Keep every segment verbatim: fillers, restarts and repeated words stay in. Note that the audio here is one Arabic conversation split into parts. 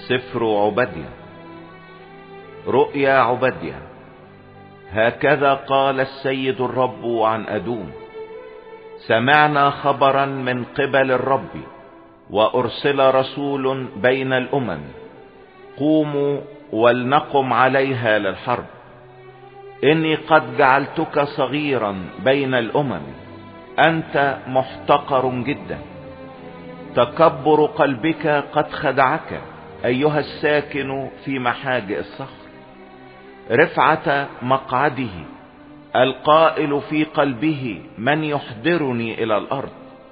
سفر عبدية. رؤيا عبدية. هكذا قال السيد الرب عن أدوم: سمعنا خبرا من قبل الرب، وأرسل رسول بين الأمم، قوموا ولنقم عليها للحرب. إني قد جعلتك صغيرا بين الأمم، أنت محتقر جدا. تكبر قلبك قد خدعك أيها الساكن في محاجئ الصخر. رفعة مقعده القائل في قلبه: من يحضرني إلى الأرض.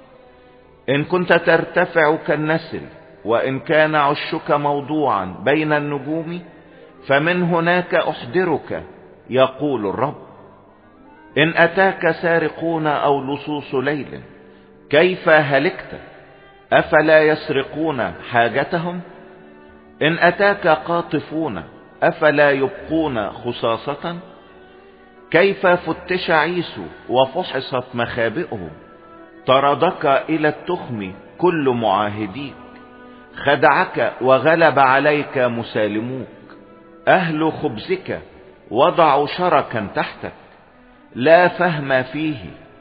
إن كنت ترتفع كالنسل، وإن كان عشك موضوعا بين النجوم، فمن هناك أحضرك يقول الرب. إن أتاك سارقون أو لصوص ليل، كيف هلكت؟ أفلا يسرقون حاجتهم؟ إن أتاك قاطفون، أفلا يبقون خصاصة؟ كيف فتش عيسو وفحصت مخابئه؟ طردك إلى التخم كل معاهديك، خدعك وغلب عليك مسالموك. أهل خبزك وضعوا شركا تحتك، لا فهم فيه.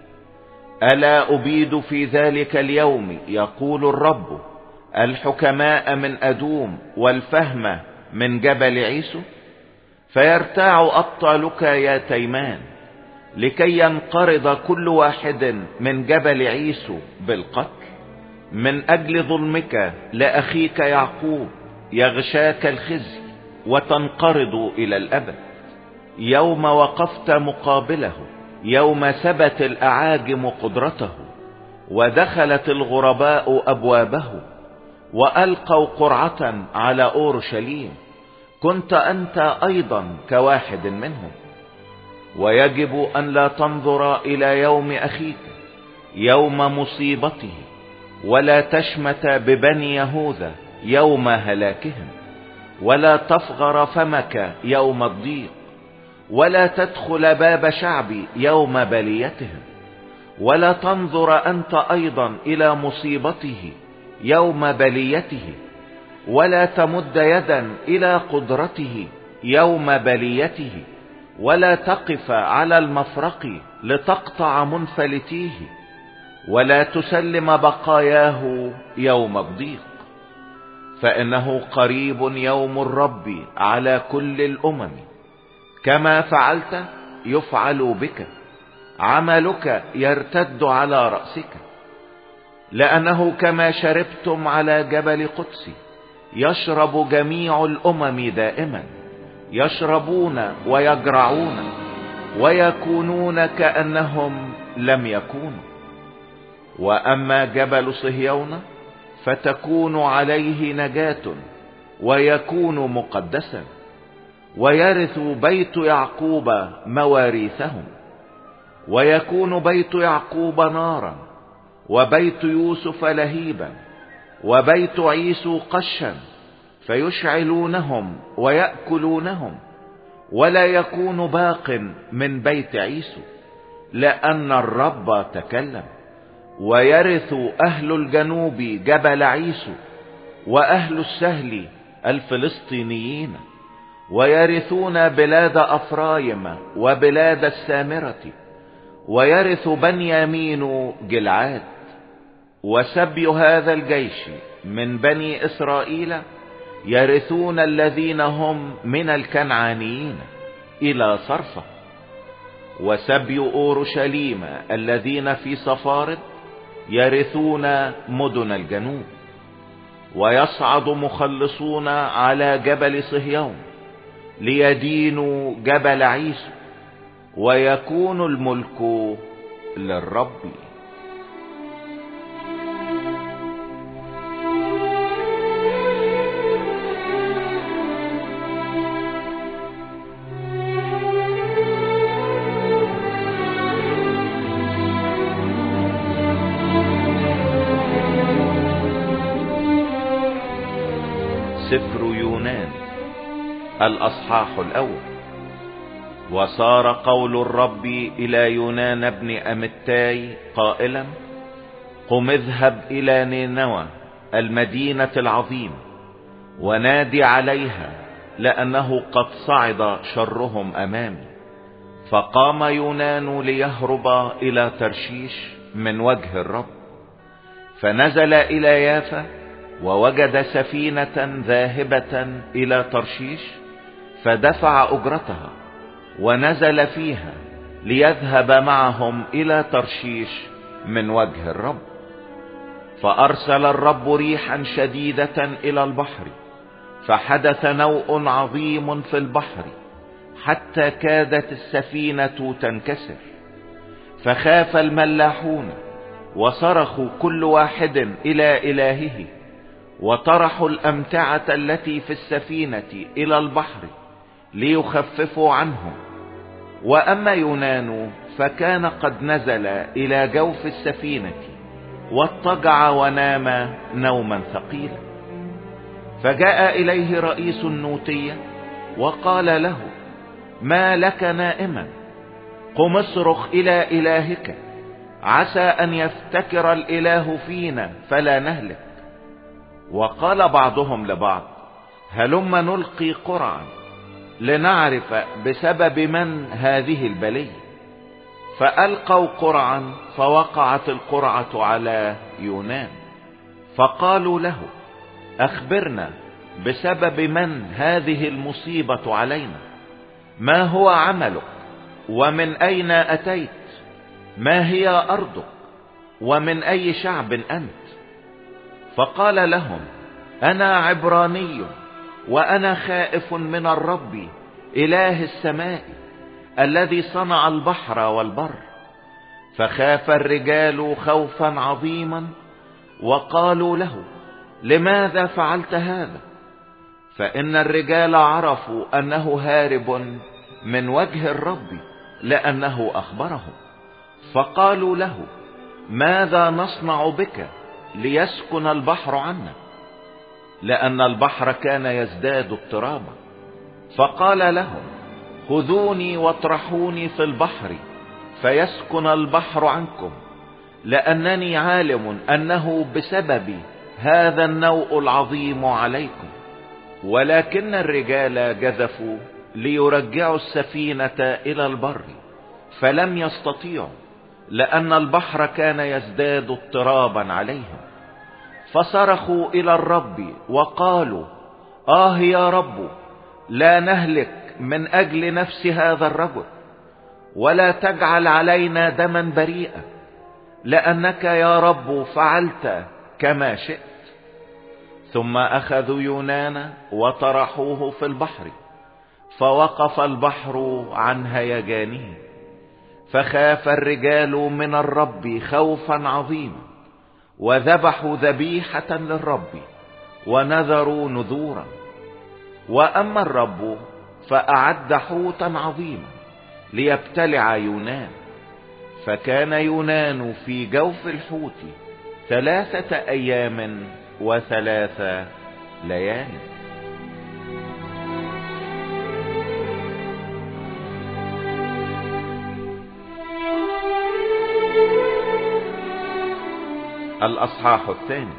ألا أبيد في ذلك اليوم يقول الرب الحكماء من أدوم والفهم من جبل عيسو؟ فيرتاع أبطالك يا تيمان، لكي ينقرض كل واحد من جبل عيسو بالقتل. من أجل ظلمك لأخيك يعقوب يغشاك الخزي، وتنقرض إلى الأبد. يوم وقفت مقابله، يوم ثبت الأعاجم قدرته، ودخلت الغرباء أبوابه، وألقوا قرعة على أورشليم، كنت أنت أيضا كواحد منهم. ويجب أن لا تنظر إلى يوم أخيك يوم مصيبته، ولا تشمت ببني يهوذا يوم هلاكهم، ولا تفغر فمك يوم الضيق، ولا تدخل باب شعبي يوم بليتهم، ولا تنظر أنت أيضا إلى مصيبته يوم بليته، ولا تمد يدا إلى قدرته يوم بليته، ولا تقف على المفرق لتقطع منفلتيه، ولا تسلم بقاياه يوم الضيق. فإنه قريب يوم الرب على كل الأمم. كما فعلت يفعل بك، عملك يرتد على رأسك. لأنه كما شربتم على جبل قدسي، يشرب جميع الأمم دائما، يشربون ويجرعون ويكونون كأنهم لم يكونوا. وأما جبل صهيون فتكون عليه نجاة، ويكون مقدسا، ويرث بيت يعقوب مواريثهم. ويكون بيت يعقوب نارا، وبيت يوسف لهيبا، وبيت عيسو قشا، فيشعلونهم ويأكلونهم، ولا يكون باق من بيت عيسو، لأن الرب تكلم. ويرث أهل الجنوب جبل عيسو، وأهل السهل الفلسطينيين، ويرثون بلاد أفرايم وبلاد السامرة، ويرث بنيامين جلعاد. وسبي هذا الجيش من بني إسرائيل يرثون الذين هم من الكنعانيين إلى صرفة. وسبي أورشليم الذين في صفارد يرثون مدن الجنوب. ويصعد مخلصون على جبل صهيون ليدينوا جبل عيسو، ويكون الملك للرب. سفر يونان الأصحاح الأول. وصار قول الرب إلى يونان بن أمتاي قائلا: قم اذهب إلى نينوى المدينة العظيمة، ونادي عليها لأنه قد صعد شرهم أمامي. فقام يونان ليهرب إلى ترشيش من وجه الرب، فنزل إلى يافا ووجد سفينة ذاهبة إلى ترشيش، فدفع أجرتها ونزل فيها ليذهب معهم إلى ترشيش من وجه الرب. فأرسل الرب ريحا شديدة إلى البحر، فحدث نوء عظيم في البحر حتى كادت السفينة تنكسر. فخاف الملاحون وصرخوا كل واحد إلى إلهه، وطرحوا الأمتعة التي في السفينة إلى البحر ليخففوا عنهم. وأما يونان فكان قد نزل إلى جوف السفينة واضطجع ونام نوما ثقيلا. فجاء إليه رئيس النوتية وقال له: ما لك نائما؟ قم اصرخ إلى إلهك، عسى أن يفتكر الإله فينا فلا نهلك. وقال بعضهم لبعض: هلم نلقي قرعا لنعرف بسبب من هذه البلية. فألقوا قرعا، فوقعت القرعة على يونان. فقالوا له: أخبرنا بسبب من هذه المصيبة علينا؟ ما هو عملك؟ ومن أين أتيت؟ ما هي أرضك؟ ومن أي شعب أنت؟ فقال لهم: أنا عبراني، وأنا خائف من الرب إله السماء الذي صنع البحر والبر. فخاف الرجال خوفا عظيما، وقالوا له: لماذا فعلت هذا؟ فإن الرجال عرفوا أنه هارب من وجه الرب، لأنه أخبرهم. فقالوا له: ماذا نصنع بك ليسكن البحر عنا؟ لأن البحر كان يزداد اضطرابا. فقال لهم: خذوني واطرحوني في البحر فيسكن البحر عنكم، لأنني عالم أنه بسبب هذا النوء العظيم عليكم. ولكن الرجال جذفوا ليرجعوا السفينة إلى البر، فلم يستطيعوا، لأن البحر كان يزداد اضطرابا عليهم. فصرخوا إلى الرب وقالوا: آه يا رب، لا نهلك من أجل نفس هذا الرجل، ولا تجعل علينا دما بريئا، لأنك يا رب فعلت كما شئت. ثم أخذوا يونان وطرحوه في البحر، فوقف البحر عن هيجانه. فخاف الرجال من الرب خوفا عظيما، وذبحوا ذبيحة للرب ونذروا نذورا. وأما الرب فأعد حوتا عظيما ليبتلع يونان. فكان يونان في جوف الحوت ثلاثة أيام وثلاث ليال. الأصحاح الثاني.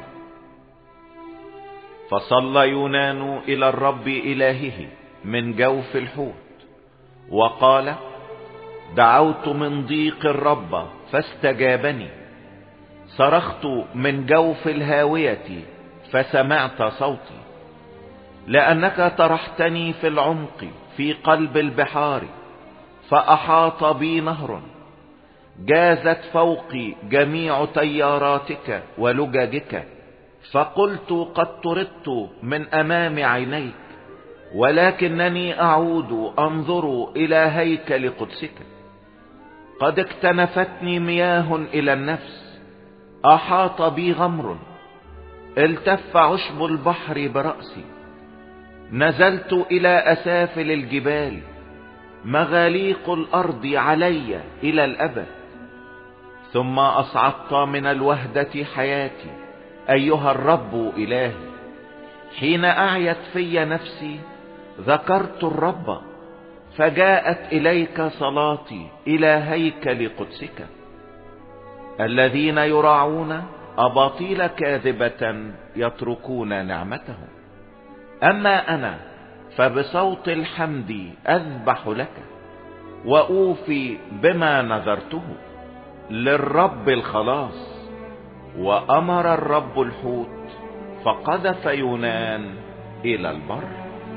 فصلى يونان إلى الرب إلهه من جوف الحوت وقال: دعوت من ضيق الرب فاستجابني، صرخت من جوف الهاوية فسمعت صوتي. لأنك طرحتني في العمق في قلب البحار، فأحاط بي نهر، جازت فوقي جميع تياراتك ولججك. فقلت: قد طردت من أمام عينيك، ولكنني أعود أنظر إلى هيكل قدسك. قد اكتنفتني مياه إلى النفس، أحاط بي غمر، التف عشب البحر برأسي. نزلت إلى أسافل الجبال، مغاليق الأرض علي إلى الأبد. ثم أصعدت من الوهدة حياتي أيها الرب إلهي. حين أعيت في نفسي ذكرت الرب، فجاءت إليك صلاتي إلى هيكل قدسك. الذين يراعون أباطيل كاذبة يتركون نعمتهم، اما انا فبصوت الحمد اذبح لك واوفي بما نذرته للرب الخلاص. وامر الرب الحوت فقذف يونان الى البر.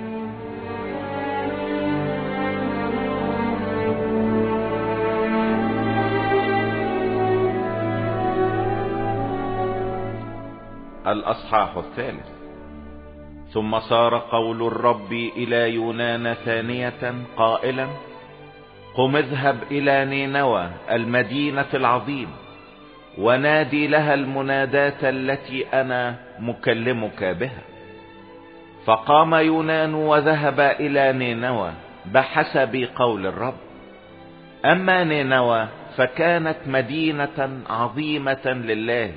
الاصحاح الثالث. ثم صار قول الرب الى يونان ثانية قائلا: قم اذهب الى نينوى المدينة العظيمة ونادي لها المناداة التي انا مكلمك بها. فقام يونان وذهب الى نينوى بحسب قول الرب. اما نينوى فكانت مدينة عظيمة لله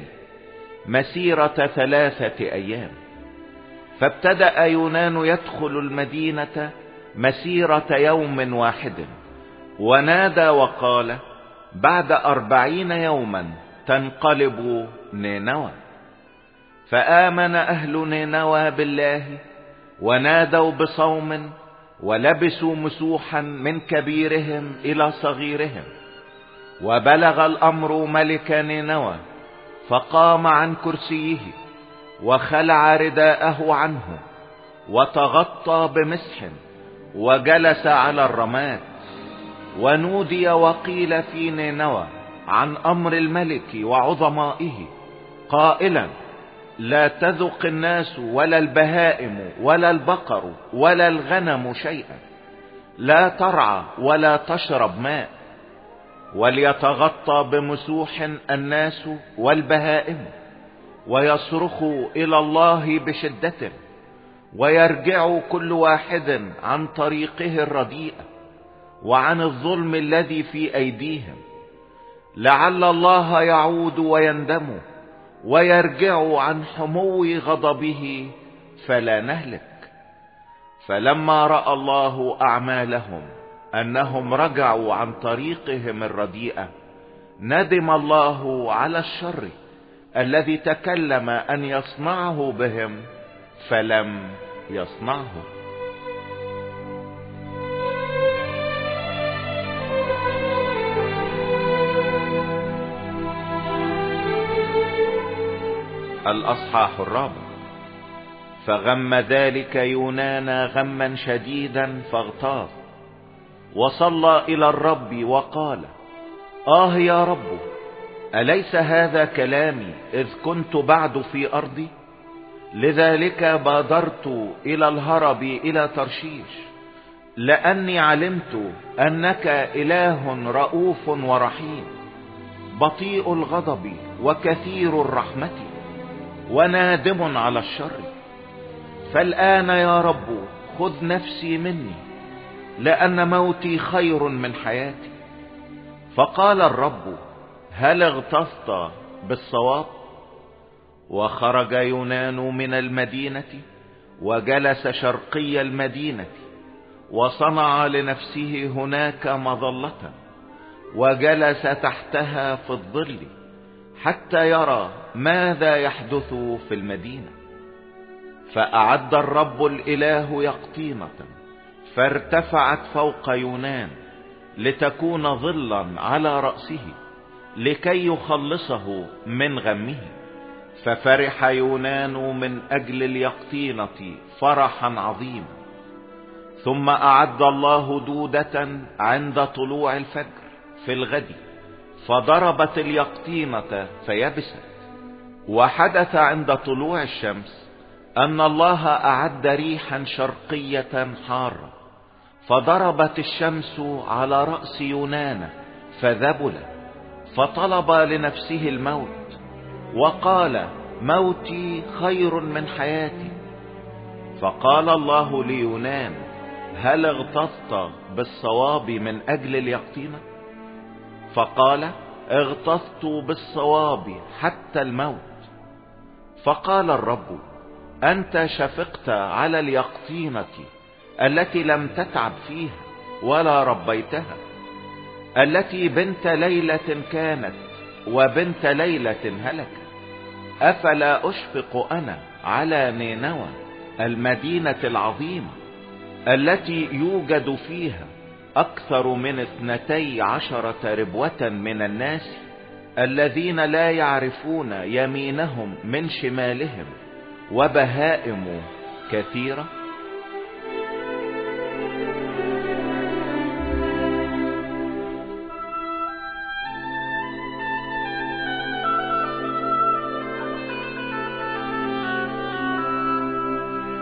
مسيرة ثلاثة ايام. فابتدأ يونان يدخل المدينة مسيرة يوم واحد، ونادى وقال: بعد أربعين يوما تنقلب نينوى. فآمن أهل نينوى بالله ونادوا بصوم ولبسوا مسوحا من كبيرهم إلى صغيرهم. وبلغ الأمر ملك نينوى فقام عن كرسيه وخلع رداءه عنه وتغطى بمسح وجلس على الرماد. ونودي وقيل في نينوى عن امر الملك وعظمائه قائلا: لا تذق الناس ولا البهائم ولا البقر ولا الغنم شيئا، لا ترعى ولا تشرب ماء، وليتغطى بمسوح الناس والبهائم، ويصرخوا الى الله بشدة، ويرجع كل واحد عن طريقه الرديئة وعن الظلم الذي في ايديهم، لعل الله يعود ويندم ويرجع عن حمو غضبه فلا نهلك. فلما رأى الله اعمالهم انهم رجعوا عن طريقهم الرديئة، ندم الله على الشر الذي تكلم ان يصنعه بهم فلم يصنعه. الاصحاح الرابع. فغم ذلك يونان غما شديدا فاغتاظ وصلى الى الرب وقال: آه يا رب، أليس هذا كلامي إذ كنت بعد في أرضي؟ لذلك بادرت إلى الهرب إلى ترشيش، لأني علمت أنك إله رؤوف ورحيم، بطيء الغضب وكثير الرحمة، ونادم على الشر. فالآن يا رب خذ نفسي مني، لأن موتي خير من حياتي. فقال الرب: هل اغتصت بالصواب؟ وخرج يونان من المدينة وجلس شرقي المدينة، وصنع لنفسه هناك مظلة، وجلس تحتها في الظل حتى يرى ماذا يحدث في المدينة. فأعد الرب الإله يقطينة فارتفعت فوق يونان لتكون ظلا على رأسه لكي يخلصه من غمه. ففرح يونان من اجل اليقطينة فرحا عظيما. ثم اعد الله دودة عند طلوع الفجر في الغد، فضربت اليقطينة فيبست. وحدث عند طلوع الشمس ان الله اعد ريحا شرقية حارة، فضربت الشمس على رأس يونان فذبل، فطلب لنفسه الموت وقال: موتي خير من حياتي. فقال الله ليونان: هل اغتصت بالصواب من اجل اليقطينة؟ فقال: اغتصت بالصواب حتى الموت. فقال الرب: انت شفقت على اليقطينة التي لم تتعب فيها ولا ربيتها، التي بنت ليلة كانت وبنت ليلة هلكت. افلا اشفق انا على نينوى المدينة العظيمة التي يوجد فيها اكثر من اثنتي عشرة ربوة من الناس الذين لا يعرفون يمينهم من شمالهم، وبهائم كثيرة؟